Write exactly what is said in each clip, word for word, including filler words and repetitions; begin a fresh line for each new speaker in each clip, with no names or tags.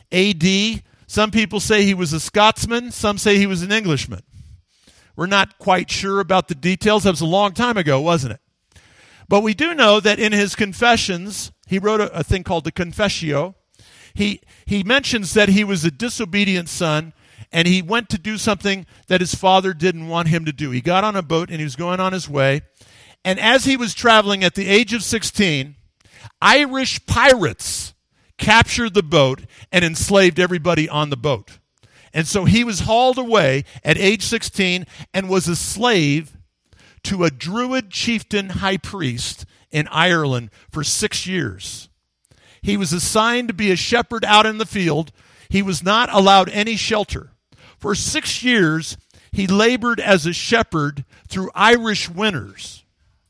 A D. Some people say he was a Scotsman. Some say he was an Englishman. We're not quite sure about the details. That was a long time ago, wasn't it? But we do know that in his confessions, he wrote a, a thing called the Confessio. He, he mentions that he was a disobedient son, and he went to do something that his father didn't want him to do. He got on a boat, and he was going on his way. And as he was traveling at the age of sixteen, Irish pirates captured the boat and enslaved everybody on the boat. And so he was hauled away at age sixteen and was a slave to a Druid chieftain high priest in Ireland for six years. He was assigned to be a shepherd out in the field. He was not allowed any shelter. For six years, he labored as a shepherd through Irish winters.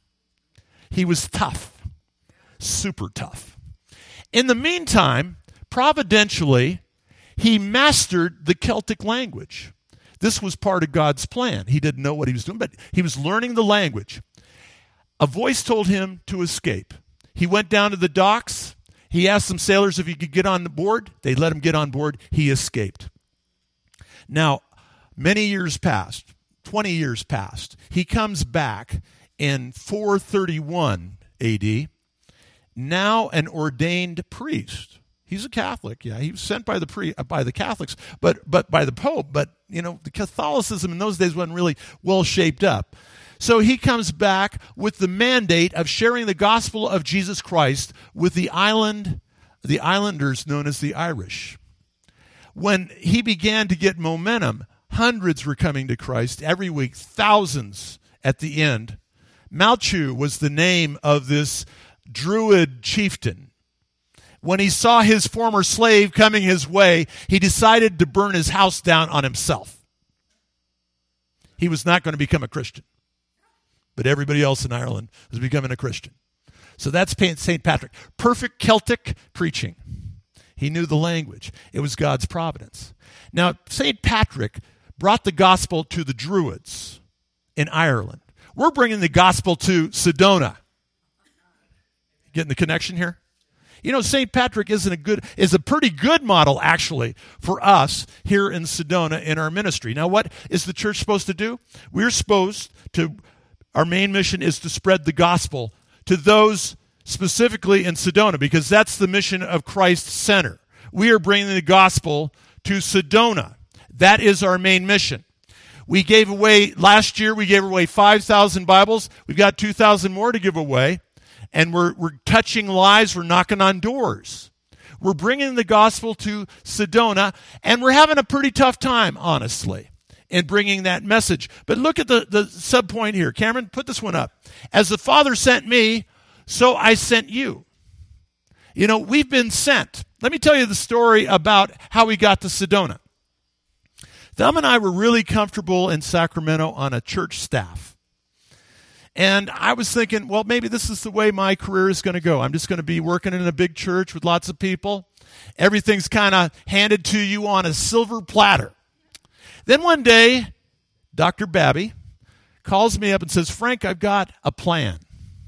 He was tough, super tough. In the meantime, providentially, he mastered the Celtic language. This was part of God's plan. He didn't know what he was doing, but he was learning the language. A voice told him to escape. He went down to the docks. He asked some sailors if he could get on board. They let him get on board. He escaped. Now, many years passed, twenty years passed. He comes back in four thirty-one A D, now an ordained priest. He's a Catholic, yeah. He was sent by the pre, by the Catholics, but but by the Pope. But you know, the Catholicism in those days wasn't really well shaped up. So he comes back with the mandate of sharing the gospel of Jesus Christ with the island, the islanders known as the Irish. When he began to get momentum, hundreds were coming to Christ every week, thousands at the end. Malchu was the name of this Druid chieftain. When he saw his former slave coming his way, he decided to burn his house down on himself. He was not going to become a Christian. But everybody else in Ireland was becoming a Christian. So that's Saint Patrick. Perfect Celtic preaching. He knew the language. It was God's providence. Now, Saint Patrick brought the gospel to the Druids in Ireland. We're bringing the gospel to Sedona. Getting the connection here? You know, Saint Patrick isn't a good is a pretty good model, actually, for us here in Sedona in our ministry. Now, what is the church supposed to do? We're supposed to, our main mission is to spread the gospel to those specifically in Sedona, because that's the mission of Christ Center. We are bringing the gospel to Sedona. That is our main mission. We gave away, last year, we gave away five thousand Bibles. We've got two thousand more to give away. And we're we're touching lives. We're knocking on doors. We're bringing the gospel to Sedona, and we're having a pretty tough time, honestly, in bringing that message. But look at the, the subpoint here. Cameron, put this one up. As the Father sent me, so I sent you. You know, we've been sent. Let me tell you the story about how we got to Sedona. Thumb and I were really comfortable in Sacramento on a church staff. And I was thinking, well, maybe this is the way my career is going to go. I'm just going to be working in a big church with lots of people. Everything's kind of handed to you on a silver platter. Then one day, Doctor Babby calls me up and says, Frank, I've got a plan.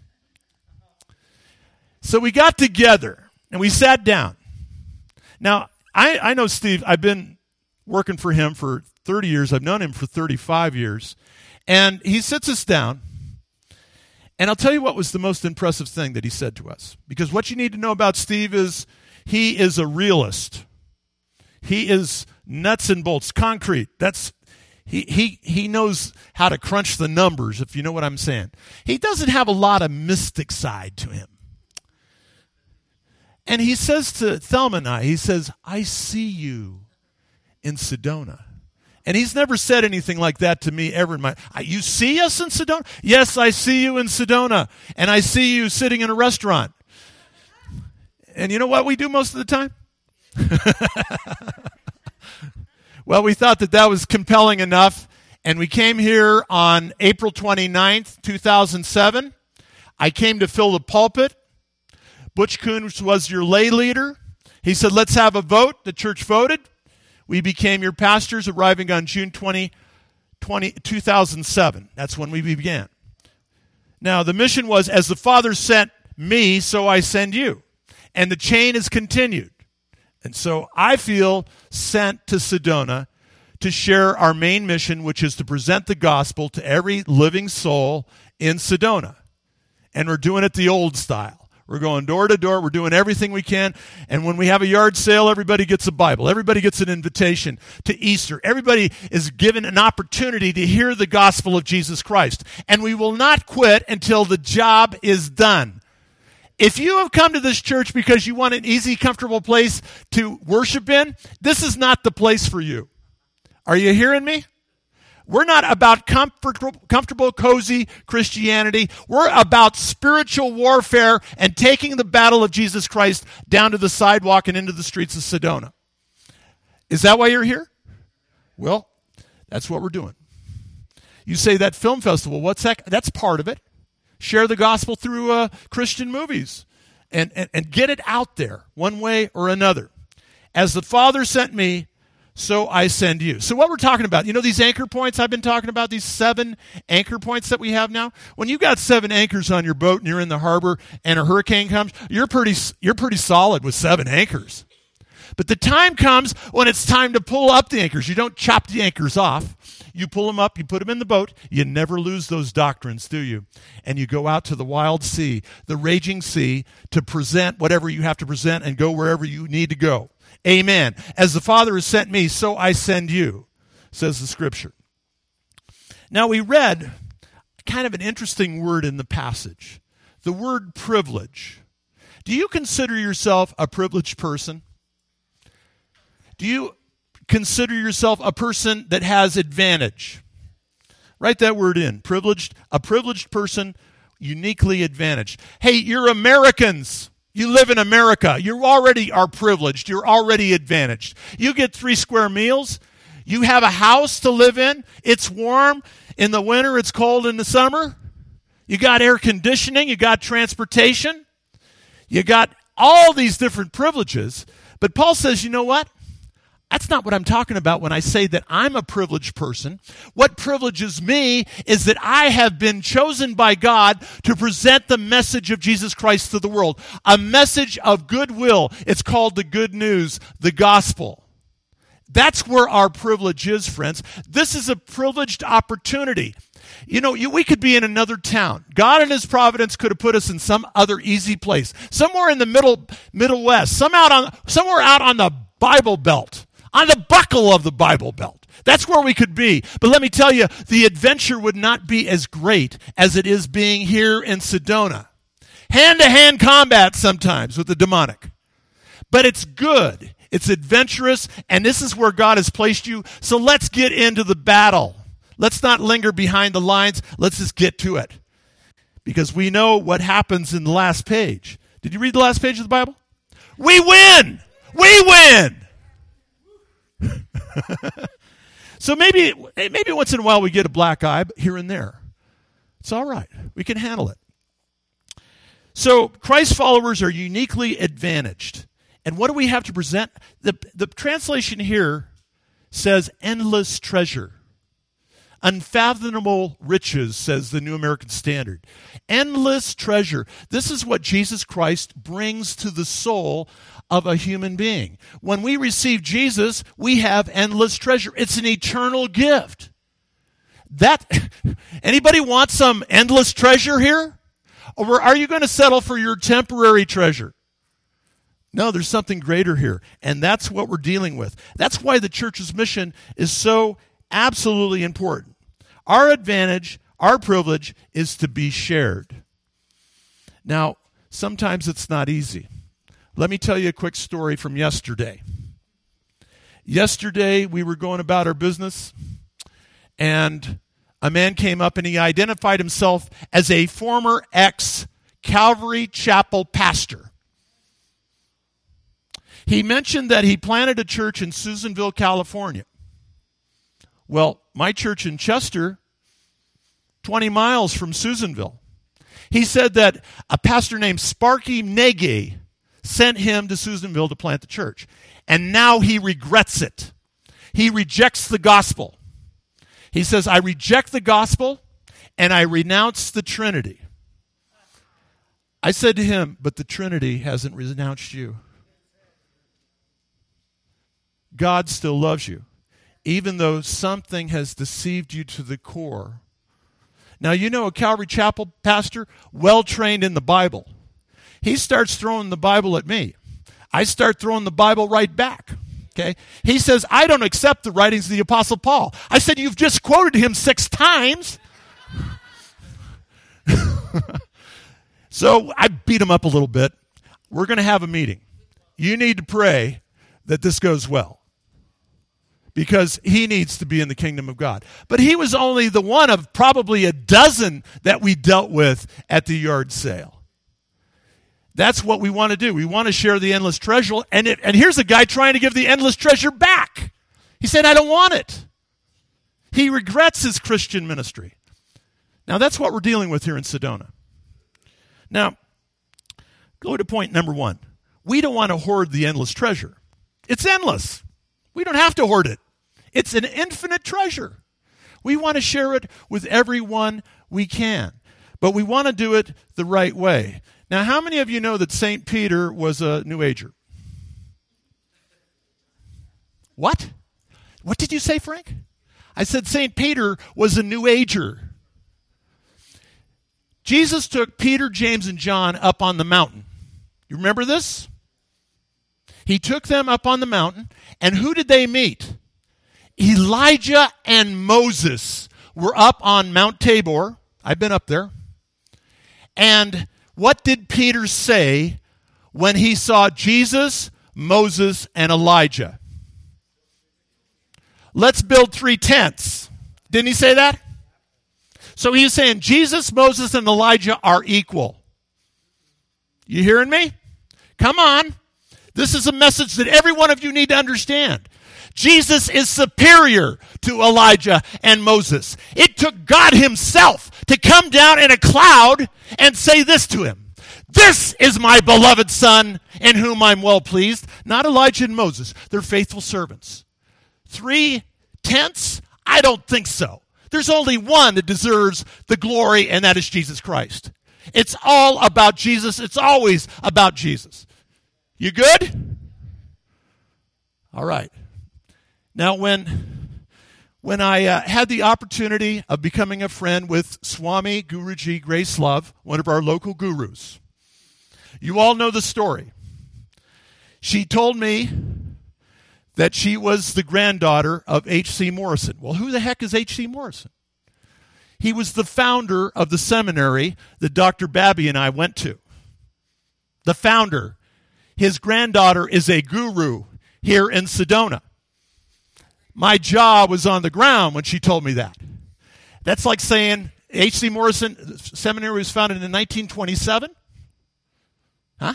So we got together and we sat down. Now, I, I know Steve. I've been working for him for thirty years. I've known him for thirty-five years. And he sits us down. And I'll tell you what was the most impressive thing that he said to us. Because what you need to know about Steve is he is a realist. He is nuts and bolts, concrete. That's he he he knows how to crunch the numbers, if you know what I'm saying. He doesn't have a lot of mystic side to him. And he says to Thelma and I, he says, I see you in Sedona. And he's never said anything like that to me ever in my, you see us in Sedona? Yes, I see you in Sedona. And I see you sitting in a restaurant. And you know what we do most of the time? Well, we thought that that was compelling enough. And we came here on April twenty-ninth, two thousand seven. I came to fill the pulpit. Butch Coons was your lay leader. He said, let's have a vote. The church voted. We became your pastors, arriving on June twentieth, two thousand seven. That's when we began. Now, the mission was, as the Father sent me, so I send you. And the chain is continued. And so I feel sent to Sedona to share our main mission, which is to present the gospel to every living soul in Sedona. And we're doing it the old style. We're going door to door. We're doing everything we can. And when we have a yard sale, everybody gets a Bible. Everybody gets an invitation to Easter. Everybody is given an opportunity to hear the gospel of Jesus Christ. And we will not quit until the job is done. If you have come to this church because you want an easy, comfortable place to worship in, this is not the place for you. Are you hearing me? We're not about comfortable, comfortable, cozy Christianity. We're about spiritual warfare and taking the battle of Jesus Christ down to the sidewalk and into the streets of Sedona. Is that why you're here? Well, that's what we're doing. You say that film festival, what's that? That's part of it. Share the gospel through uh, Christian movies and, and, and get it out there one way or another. As the Father sent me, so I send you. So what we're talking about, you know these anchor points I've been talking about, these seven anchor points that we have now? When you've got seven anchors on your boat and you're in the harbor and a hurricane comes, you're pretty you're pretty solid with seven anchors. But the time comes when it's time to pull up the anchors. You don't chop the anchors off. You pull them up, you put them in the boat. You never lose those doctrines, do you? And you go out to the wild sea, the raging sea, to present whatever you have to present and go wherever you need to go. Amen. As the Father has sent me, so I send you, says the Scripture. Now we read kind of an interesting word in the passage, the word privilege. Do you consider yourself a privileged person? Do you consider yourself a person that has advantage? Write that word in, privileged, a privileged person, uniquely advantaged. Hey, you're Americans. You live in America. You already are privileged. You're already advantaged. You get three square meals. You have a house to live in. It's warm in the winter. It's cold in the summer. You got air conditioning. You got transportation. You got all these different privileges. But Paul says, you know what? That's not what I'm talking about when I say that I'm a privileged person. What privileges me is that I have been chosen by God to present the message of Jesus Christ to the world. A message of goodwill. It's called the good news, the gospel. That's where our privilege is, friends. This is a privileged opportunity. You know, you, we could be in another town. God in His providence could have put us in some other easy place. Somewhere in the middle, Middle West. Some out on, somewhere out on the Bible Belt. On the buckle of the Bible Belt. That's where we could be. But let me tell you, the adventure would not be as great as it is being here in Sedona. Hand-to-hand combat sometimes with the demonic. But it's good. It's adventurous, and this is where God has placed you. So let's get into the battle. Let's not linger behind the lines. Let's just get to it. Because we know what happens in the last page. Did you read the last page of the Bible? We win! We win! So maybe maybe once in a while we get a black eye here and there. It's all right. We can handle it. So Christ followers are uniquely advantaged. And what do we have to present? The, the translation here says endless treasure. Unfathomable riches, says the New American Standard. Endless treasure. This is what Jesus Christ brings to the soul of a human being. When we receive Jesus, we have endless treasure. It's an eternal gift. That anybody want some endless treasure here? Or are you going to settle for your temporary treasure? No, there's something greater here. And that's what we're dealing with. That's why the church's mission is so absolutely important. Our advantage, our privilege is to be shared. Now, sometimes it's not easy. Let me tell you a quick story from yesterday. Yesterday, we were going about our business, and a man came up and he identified himself as a former ex-Calvary Chapel pastor. He mentioned that he planted a church in Susanville, California. Well, my church in Chester, twenty miles from Susanville. He said that a pastor named Sparky Nege sent him to Susanville to plant the church. And now he regrets it. He rejects the gospel. He says, I reject the gospel and I renounce the Trinity. I said to him, but the Trinity hasn't renounced you. God still loves you, even though something has deceived you to the core. Now, you know a Calvary Chapel pastor, well-trained in the Bible. He starts throwing the Bible at me. I start throwing the Bible right back. Okay? He says, I don't accept the writings of the Apostle Paul. I said, you've just quoted him six times. So I beat him up a little bit. We're going to have a meeting. You need to pray that this goes well, because he needs to be in the kingdom of God. But he was only the one of probably a dozen that we dealt with at the yard sale. That's what we want to do. We want to share the endless treasure. And, it, and here's a guy trying to give the endless treasure back. He said, I don't want it. He regrets his Christian ministry. Now, that's what we're dealing with here in Sedona. Now, go to point number one. We don't want to hoard the endless treasure. It's endless. We don't have to hoard it. It's an infinite treasure. We want to share it with everyone we can. But we want to do it the right way. Now, how many of you know that Saint Peter was a New Ager? What? What did you say, Frank? I said Saint Peter was a New Ager. Jesus took Peter, James, and John up on the mountain. You remember this? He took them up on the mountain, and who did they meet? Elijah and Moses were up on Mount Tabor. I've been up there. And what did Peter say when he saw Jesus, Moses, and Elijah? Let's build three tents. Didn't he say that? So he's saying Jesus, Moses, and Elijah are equal. You hearing me? Come on. This is a message that every one of you need to understand. Jesus is superior to Elijah and Moses. It took God himself to come down in a cloud and say this to him. This is my beloved son in whom I'm well pleased. Not Elijah and Moses. They're faithful servants. Three tenths? I don't think so. There's only one that deserves the glory, and that is Jesus Christ. It's all about Jesus. It's always about Jesus. You good? All right. Now, when, when I uh, had the opportunity of becoming a friend with Swami Guruji Grace Love, one of our local gurus, you all know the story. She told me that she was the granddaughter of H C Morrison. Well, who the heck is H C Morrison? He was the founder of the seminary that Doctor Babby and I went to. The founder. His granddaughter is a guru here in Sedona. My jaw was on the ground when she told me that. That's like saying H C Morrison Seminary was founded in nineteen twenty-seven. Huh?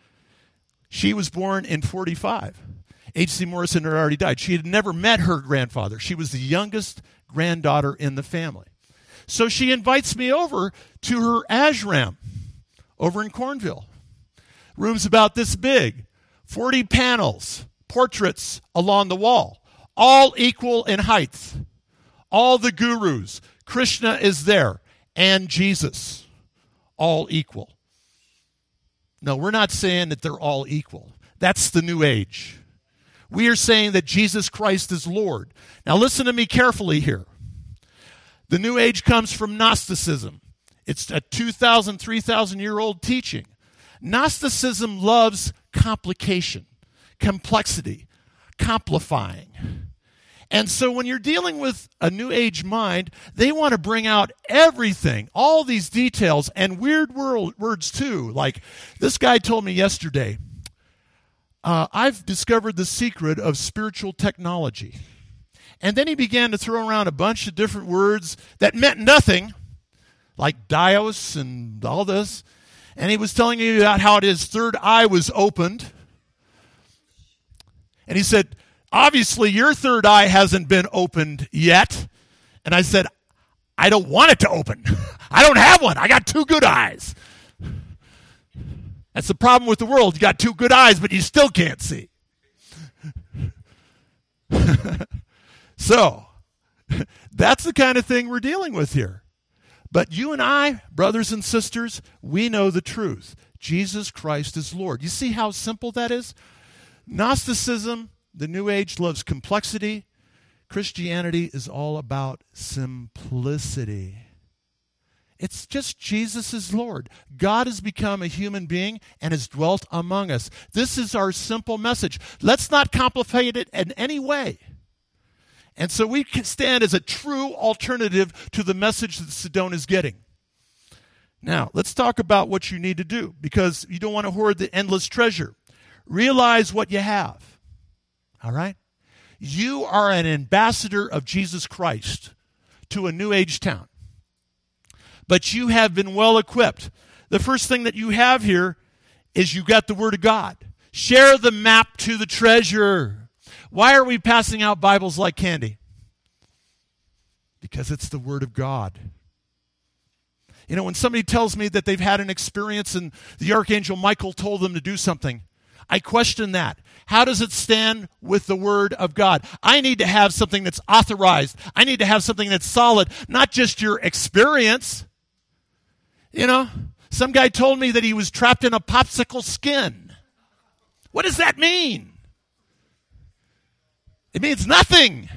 She was born in forty-five. H C Morrison had already died. She had never met her grandfather. She was the youngest granddaughter in the family. So she invites me over to her ashram over in Cornville. Room's about this big. forty panels, portraits along the wall, all equal in height. All the gurus. Krishna is there, and Jesus, all equal. No, we're not saying that they're all equal. That's the New Age. We are saying that Jesus Christ is Lord. Now listen to me carefully here. The New Age comes from Gnosticism. It's a two thousand, three thousand year old teaching. Gnosticism loves complication, complexity, complifying. And so when you're dealing with a New Age mind, they want to bring out everything, all these details, and weird world, words too. Like this guy told me yesterday, uh, I've discovered the secret of spiritual technology. And then he began to throw around a bunch of different words that meant nothing, like Dios and all this. And he was telling me about how his third eye was opened. And he said, obviously your third eye hasn't been opened yet. And I said, I don't want it to open. I don't have one. I got two good eyes. That's the problem with the world. You got two good eyes, but you still can't see. So, that's the kind of thing we're dealing with here. But you and I, brothers and sisters, we know the truth. Jesus Christ is Lord. You see how simple that is? Gnosticism The New Age loves complexity. Christianity is all about simplicity. It's just Jesus is Lord. God has become a human being and has dwelt among us. This is our simple message. Let's not complicate it in any way. And so we can stand as a true alternative to the message that Sedona is getting. Now, let's talk about what you need to do, because you don't want to hoard the endless treasure. Realize what you have. All right? You are an ambassador of Jesus Christ to a New Age town. But you have been well equipped. The first thing that you have here is you got the Word of God. Share the map to the treasure. Why are we passing out Bibles like candy? Because it's the Word of God. You know, when somebody tells me that they've had an experience and the Archangel Michael told them to do something, I question that. How does it stand with the Word of God? I need to have something that's authorized. I need to have something that's solid, not just your experience. You know, some guy told me that he was trapped in a popsicle skin. What does that mean? It means nothing.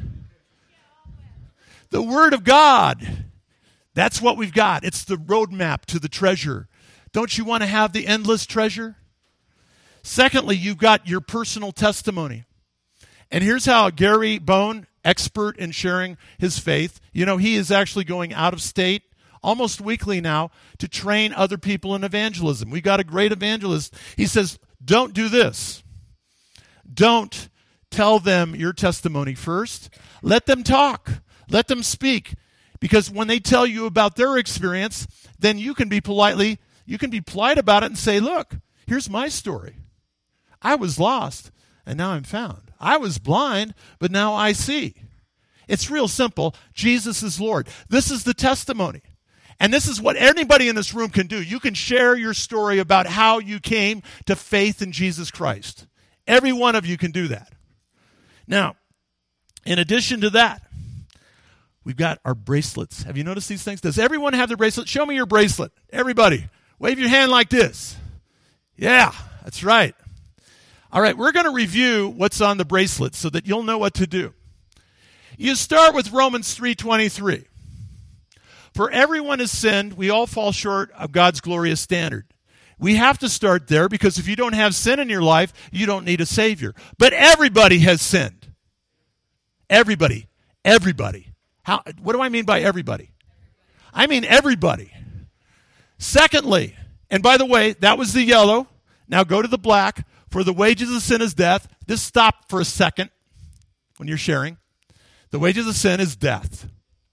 The Word of God, that's what we've got. It's the roadmap to the treasure. Don't you want to have the endless treasure? Secondly, you've got your personal testimony. And here's how Gary Bone, expert in sharing his faith, you know, he is actually going out of state almost weekly now to train other people in evangelism. We got a great evangelist. He says, don't do this. Don't tell them your testimony first. Let them talk. Let them speak. Because when they tell you about their experience, then you can be politely, you can be polite about it and say, look, here's my story. I was lost, and now I'm found. I was blind, but now I see. It's real simple. Jesus is Lord. This is the testimony. And this is what anybody in this room can do. You can share your story about how you came to faith in Jesus Christ. Every one of you can do that. Now, in addition to that, we've got our bracelets. Have you noticed these things? Does everyone have their bracelet? Show me your bracelet. Everybody, wave your hand like this. Yeah, that's right. All right, we're going to review what's on the bracelet so that you'll know what to do. You start with Romans three twenty-three. For everyone has sinned, we all fall short of God's glorious standard. We have to start there because if you don't have sin in your life, you don't need a Savior. But everybody has sinned. Everybody. Everybody. How, what do I mean by everybody? I mean everybody. Secondly, and by the way, that was the yellow. Now go to the black. For the wages of sin is death. Just stop for a second when you're sharing. The wages of sin is death.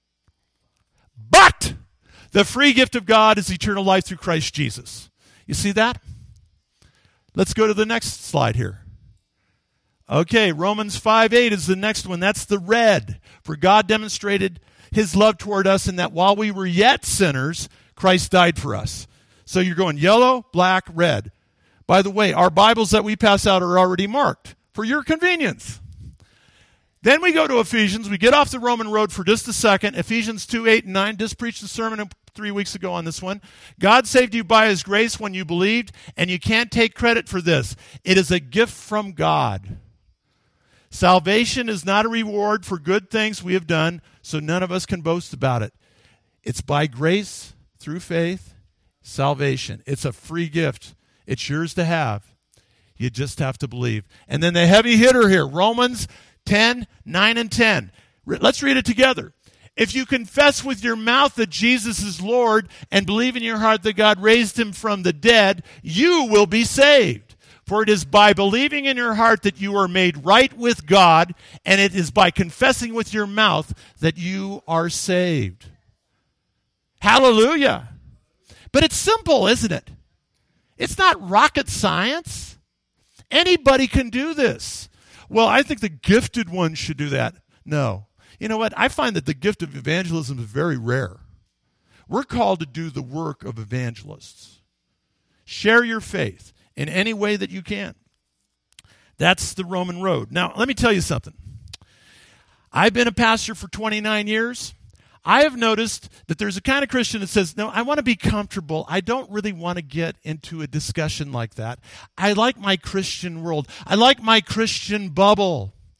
But the free gift of God is eternal life through Christ Jesus. You see that? Let's go to the next slide here. Okay, Romans five eight is the next one. That's the red. For God demonstrated his love toward us in that while we were yet sinners, Christ died for us. So you're going yellow, black, red. By the way, our Bibles that we pass out are already marked for your convenience. Then we go to Ephesians. We get off the Roman road for just a second. Ephesians two, eight, and nine. Just preached a sermon three weeks ago on this one. God saved you by his grace when you believed, and you can't take credit for this. It is a gift from God. Salvation is not a reward for good things we have done, so none of us can boast about it. It's by grace, through faith, salvation. It's a free gift. It's yours to have. You just have to believe. And then the heavy hitter here, Romans ten, nine, and ten. Let's read it together. If you confess with your mouth that Jesus is Lord and believe in your heart that God raised him from the dead, you will be saved. For it is by believing in your heart that you are made right with God, and it is by confessing with your mouth that you are saved. Hallelujah. But it's simple, isn't it? It's not rocket science. Anybody can do this. Well, I think the gifted ones should do that. No. You know what? I find that the gift of evangelism is very rare. We're called to do the work of evangelists. Share your faith in any way that you can. That's the Roman road. Now, let me tell you something. I've been a pastor for twenty-nine years. I have noticed that there's a kind of Christian that says, no, I want to be comfortable. I don't really want to get into a discussion like that. I like my Christian world. I like my Christian bubble.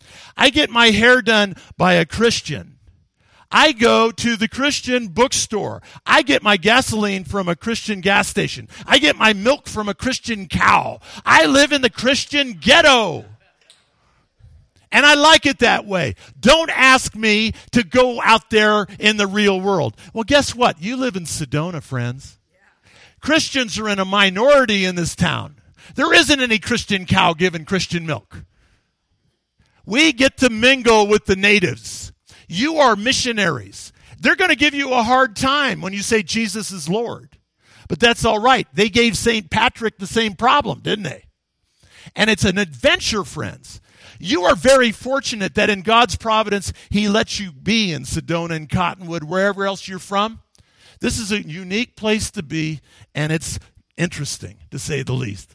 I get my hair done by a Christian. I go to the Christian bookstore. I get my gasoline from a Christian gas station. I get my milk from a Christian cow. I live in the Christian ghetto. And I like it that way. Don't ask me to go out there in the real world. Well, guess what? You live in Sedona, friends. Yeah. Christians are in a minority in this town. There isn't any Christian cow giving Christian milk. We get to mingle with the natives. You are missionaries. They're going to give you a hard time when you say Jesus is Lord. But that's all right. They gave Saint Patrick the same problem, didn't they? And it's an adventure, friends. You are very fortunate that in God's providence, he lets you be in Sedona and Cottonwood, wherever else you're from. This is a unique place to be, and it's interesting, to say the least.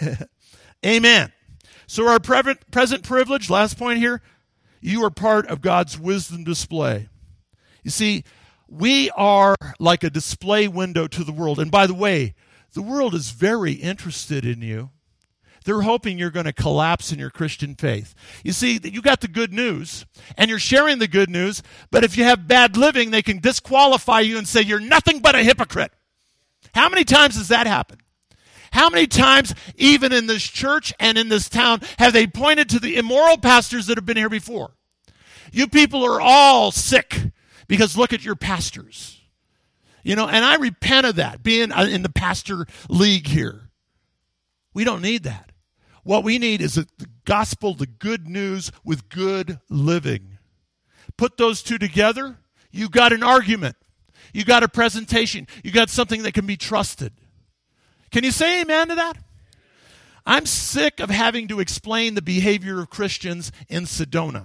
Amen. So our pre- present privilege, last point here, you are part of God's wisdom display. You see, we are like a display window to the world. And by the way, the world is very interested in you. They're hoping you're going to collapse in your Christian faith. You see, you got the good news, and you're sharing the good news, but if you have bad living, they can disqualify you and say you're nothing but a hypocrite. How many times has that happened? How many times, even in this church and in this town, have they pointed to the immoral pastors that have been here before? You people are all sick because look at your pastors. You know, and I repent of that, being in the pastor league here. We don't need that. What we need is the gospel, the good news with good living. Put those two together, you got an argument. You got a presentation. You got something that can be trusted. Can you say amen to that? I'm sick of having to explain the behavior of Christians in Sedona.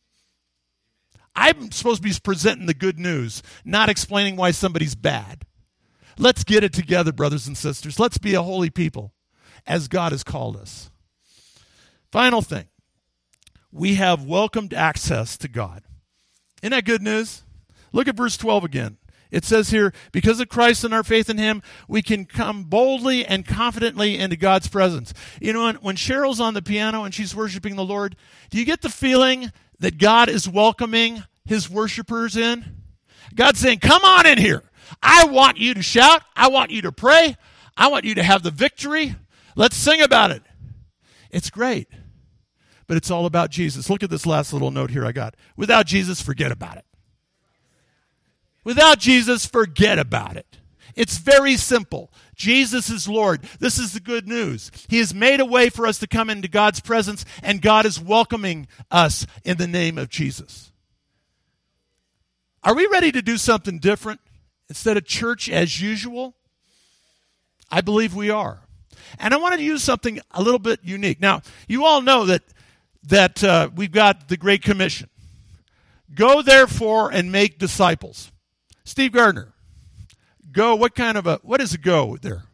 I'm supposed to be presenting the good news, not explaining why somebody's bad. Let's get it together, brothers and sisters. Let's be a holy people, as God has called us. Final thing, we have welcomed access to God. Isn't that good news? Look at verse twelve again. It says here, because of Christ and our faith in him, we can come boldly and confidently into God's presence. You know, when, when Cheryl's on the piano and she's worshiping the Lord, do you get the feeling that God is welcoming his worshipers in? God's saying, come on in here. I want you to shout. I want you to pray. I want you to have the victory. Let's sing about it. It's great, but it's all about Jesus. Look at this last little note here I got. Without Jesus, forget about it. Without Jesus, forget about it. It's very simple. Jesus is Lord. This is the good news. He has made a way for us to come into God's presence, and God is welcoming us in the name of Jesus. Are we ready to do something different instead of church as usual? I believe we are. And I wanted to use something a little bit unique. Now, you all know that, that uh, we've got the Great Commission. Go, therefore, and make disciples. Steve Gardner, go, what kind of a, what is a go there?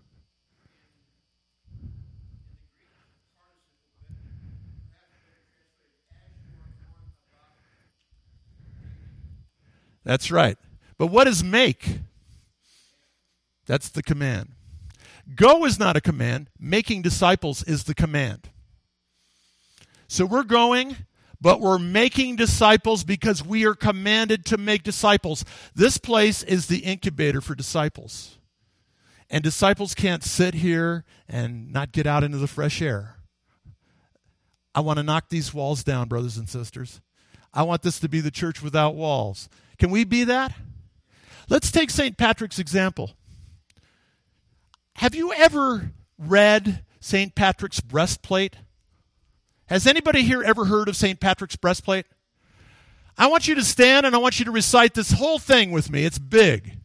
That's right. But what is make? That's the command. Go is not a command. Making disciples is the command. So we're going, but we're making disciples because we are commanded to make disciples. This place is the incubator for disciples. And disciples can't sit here and not get out into the fresh air. I want to knock these walls down, brothers and sisters. I want this to be the church without walls. Can we be that? Let's take Saint Patrick's example. Have you ever read Saint Patrick's breastplate? Has anybody here ever heard of Saint Patrick's breastplate? I want you to stand and I want you to recite this whole thing with me. It's big.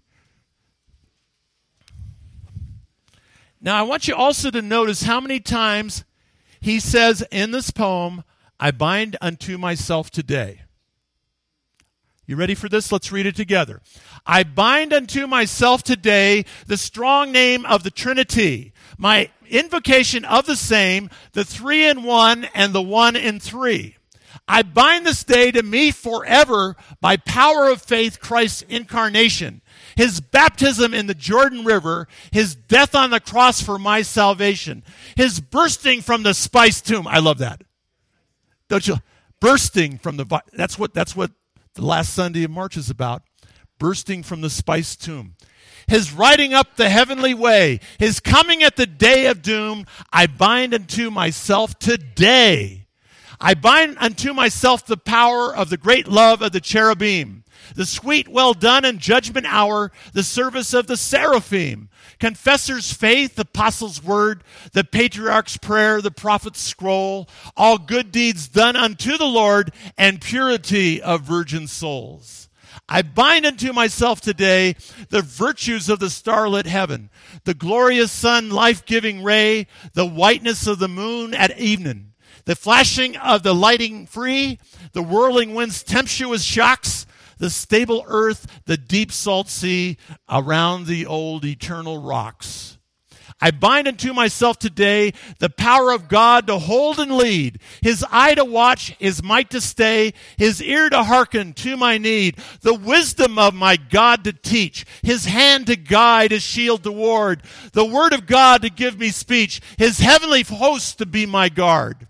Now, I want you also to notice how many times he says in this poem, I bind unto myself today. You ready for this? Let's read it together. I bind unto myself today the strong name of the Trinity, my invocation of the same, the three in one and the one in three. I bind this day to me forever by power of faith, Christ's incarnation, his baptism in the Jordan River, his death on the cross for my salvation, his bursting from the spice tomb. I love that. Don't you? bursting from the, that's what, that's what the last Sunday of March is about, bursting from the spice tomb. His riding up the heavenly way, his coming at the day of doom, I bind unto myself today. I bind unto myself the power of the great love of the cherubim, the sweet well done in judgment hour, the service of the seraphim, confessor's faith, apostle's word, the patriarch's prayer, the prophet's scroll, all good deeds done unto the Lord, and purity of virgin souls. I bind unto myself today the virtues of the starlit heaven, the glorious sun, life-giving ray, the whiteness of the moon at evening, the flashing of the lighting free, the whirling wind's tempestuous shocks, the stable earth, the deep salt sea, around the old eternal rocks. I bind unto myself today the power of God to hold and lead, his eye to watch, his might to stay, his ear to hearken to my need, the wisdom of my God to teach, his hand to guide, his shield to ward, the word of God to give me speech, his heavenly host to be my guard.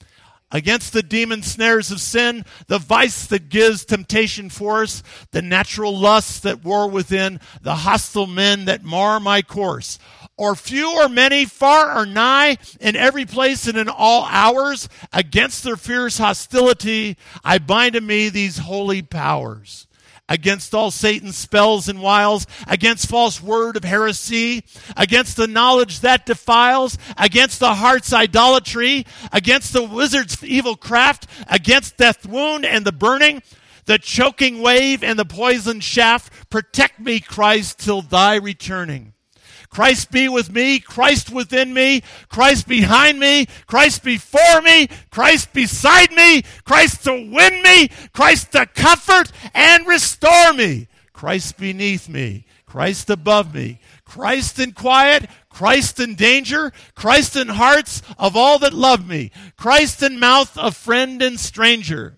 Against the demon snares of sin, the vice that gives temptation force, the natural lusts that war within, the hostile men that mar my course. Or few or many, far or nigh, in every place and in all hours, against their fierce hostility, I bind to me these holy powers. Against all Satan's spells and wiles, against false word of heresy, against the knowledge that defiles, against the heart's idolatry, against the wizard's evil craft, against death wound and the burning, the choking wave and the poisoned shaft, protect me, Christ, till thy returning. Christ be with me, Christ within me, Christ behind me, Christ before me, Christ beside me, Christ to win me, Christ to comfort and restore me, Christ beneath me, Christ above me, Christ in quiet, Christ in danger, Christ in hearts of all that love me, Christ in mouth of friend and stranger.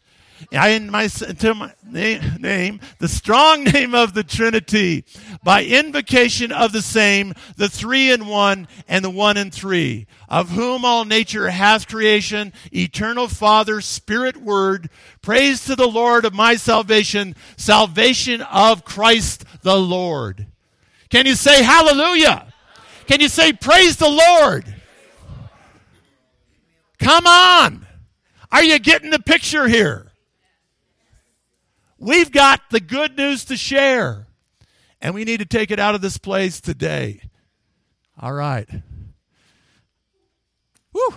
I in my, to my name, the strong name of the Trinity, by invocation of the same, the three in one, and the one in three, of whom all nature hath creation, eternal Father, Spirit, Word, praise to the Lord of my salvation, salvation of Christ the Lord. Can you say hallelujah? Can you say praise the Lord? Come on. Are you getting the picture here? We've got the good news to share, and we need to take it out of this place today. All right. Woo.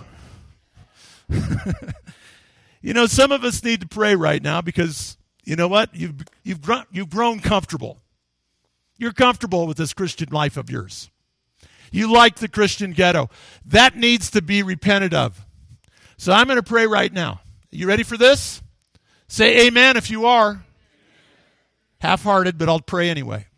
You know, some of us need to pray right now because, you know what? You've, you've, grown, you've grown comfortable. You're comfortable with this Christian life of yours. You like the Christian ghetto. That needs to be repented of. So I'm going to pray right now. You ready for this? Say amen if you are. Half-hearted, but I'll pray anyway.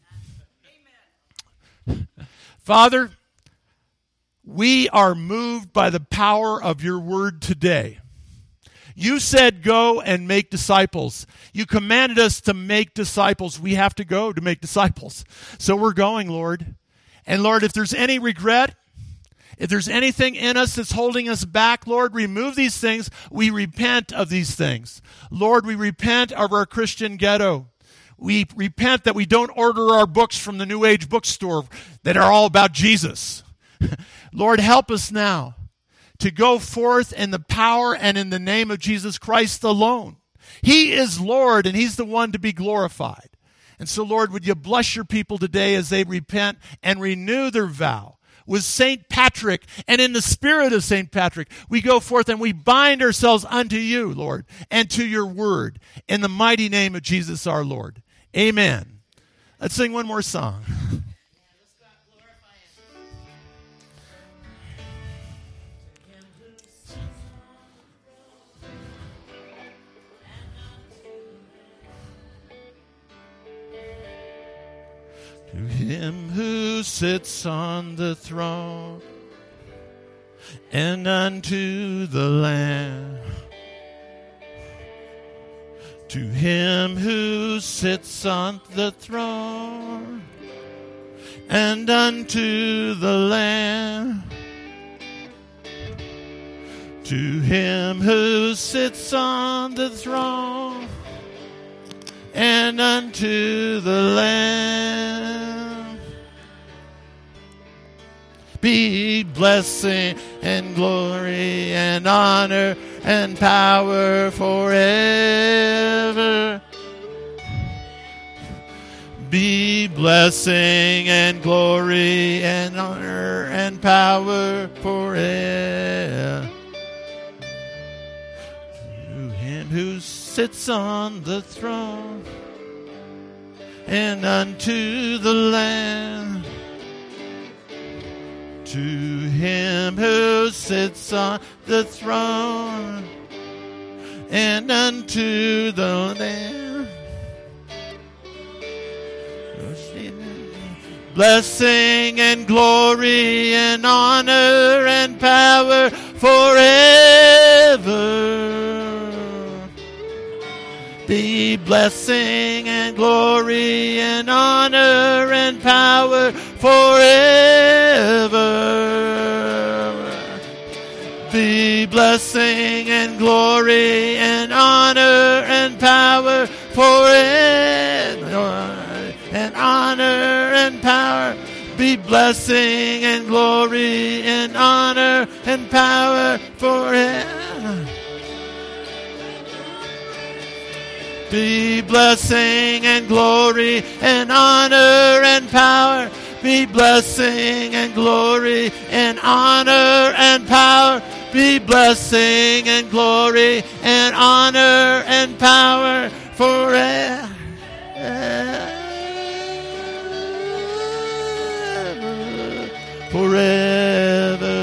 Amen. Father, we are moved by the power of your word today. You said go and make disciples. You commanded us to make disciples. We have to go to make disciples. So we're going, Lord. And Lord, if there's any regret, if there's anything in us that's holding us back, Lord, remove these things. We repent of these things. Lord, we repent of our Christian ghetto. We repent that we don't order our books from the New Age bookstore that are all about Jesus. Lord, help us now to go forth in the power and in the name of Jesus Christ alone. He is Lord, and he's the one to be glorified. And so, Lord, would you bless your people today as they repent and renew their vow with Saint Patrick, and in the spirit of Saint Patrick, we go forth and we bind ourselves unto you, Lord, and to your word, in the mighty name of Jesus our Lord. Amen. Let's sing one more song. To him who sits on the throne and unto the Lamb, to him who sits on the throne and unto the Lamb, To him who sits on the throne and unto the Lamb be blessing and glory and honor and power forever. Be blessing and glory and honor and power forever. To him who sits on the throne and unto the Lamb. To him who sits on the throne and unto the Lamb. Blessing and glory and honor and power forever. Be blessing and glory and honor and power forever. Be blessing and glory and honor and power forever. And honor and power. Be blessing and glory and honor and power forever. Be blessing and glory and honor and power. Be blessing and glory and honor and power. Be blessing and glory and honor and power forever. Forever.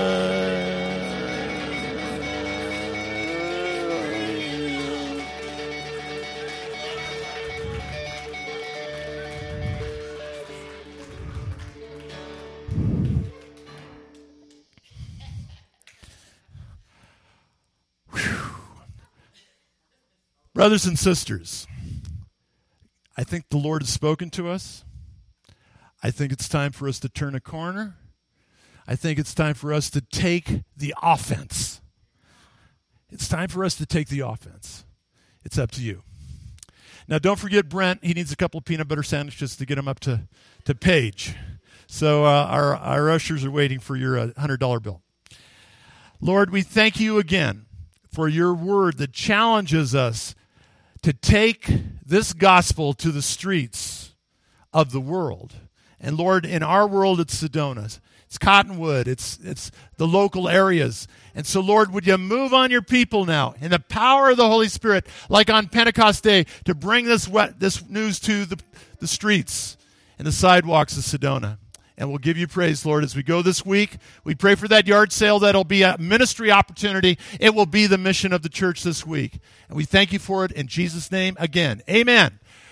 Brothers and sisters, I think the Lord has spoken to us. I think it's time for us to turn a corner. I think it's time for us to take the offense. It's time for us to take the offense. It's up to you. Now, don't forget Brent. He needs a couple of peanut butter sandwiches to get him up to, to Paige. So uh, our, our ushers are waiting for your uh, one hundred dollar bill. Lord, we thank you again for your word that challenges us to take this gospel to the streets of the world. And Lord, in our world, it's Sedona. It's Cottonwood. It's it's the local areas. And so, Lord, would you move on your people now in the power of the Holy Spirit, like on Pentecost Day, to bring this wet, this news to the, the streets and the sidewalks of Sedona. And we'll give you praise, Lord, as we go this week. We pray for that yard sale. That'll be a ministry opportunity. It will be the mission of the church this week. And we thank you for it in Jesus' name again. Amen.